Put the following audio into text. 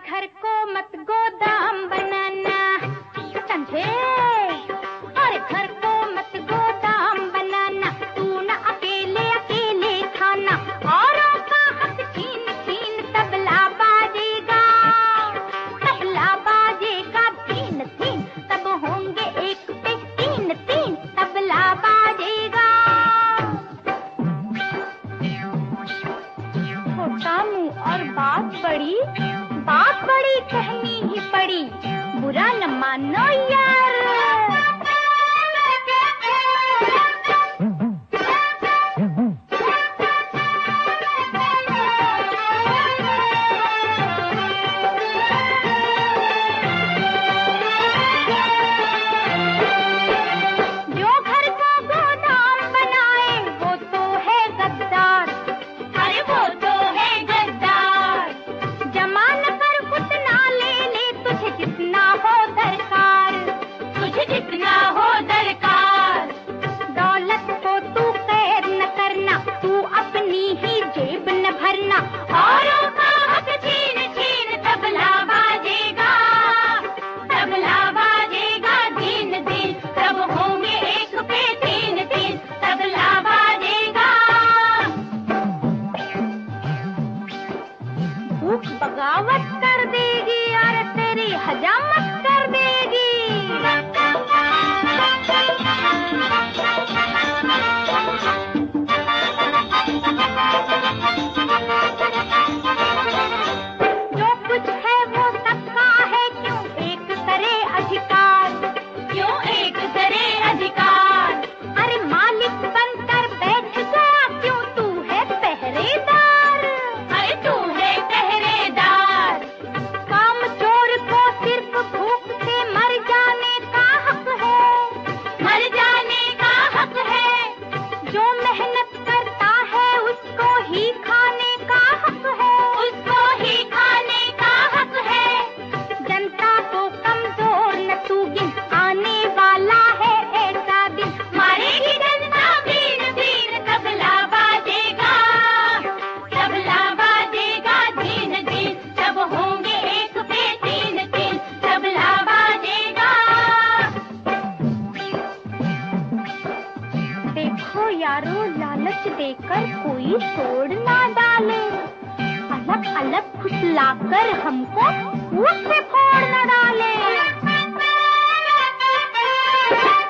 घर को मत गोदाम बनाना, समझे? अरे घर को मत गोदाम बनाना, तू न अकेले अकेले खाना, औरों का हक छीन छीन तबला बाजेगा, तबला बाजेगा तीन तीन, तब होंगे एक पे तीन तीन, तबला बाजेगा। छोटा मुंह और बात बड़ी कहनी ही पड़ी, बुरा न मानो यार। जो घर को गोदाम बनाए वो तो है गद्दार, अरे वो तो है गद्दार। जमान कर उतना ले ले तुझे जितना हो दरकार, तुझे जितना हो दरकार। दौलत को तू कैद न करना, तू अपनी ही जेब न भरना, औरों का हक छीन छीन तबला बाजेगा, तबला बाजेगा दिन दिन, तब होंगे एक पे तीन तीन, तबला बाजेगा। भूख बगावत कर देगी और तेरी हजामत कर देगी। जो कुछ है वो सबका है, क्यों एक करे अधिकार, क्यों एक करे अधिकार। अरे मालिक बनकर बैठ गया, क्यों तू है पहरेदार, अरे तू है पहरेदार। काम चोर को सिर्फ भूख से मर जाने का हक है, मर जाने का हक है। जो मेहनत करता है उसको ही खाने का हक है, उसको ही खाने का हक है। जनता को कमजोर न तू गिन, आने वाला है ऐसा दिन, मारेगी जनता बीन बीन, तबला बाजेगा, तबला बाजेगा दिन दिन, तब होंगे एक पे तीन तीन, तबला बाजेगा। देखो यारो, लालच देकर कोई तोड़ ना डाले, अलग अलग फुसलाकर हमको मुंह से फोड़ न डाले।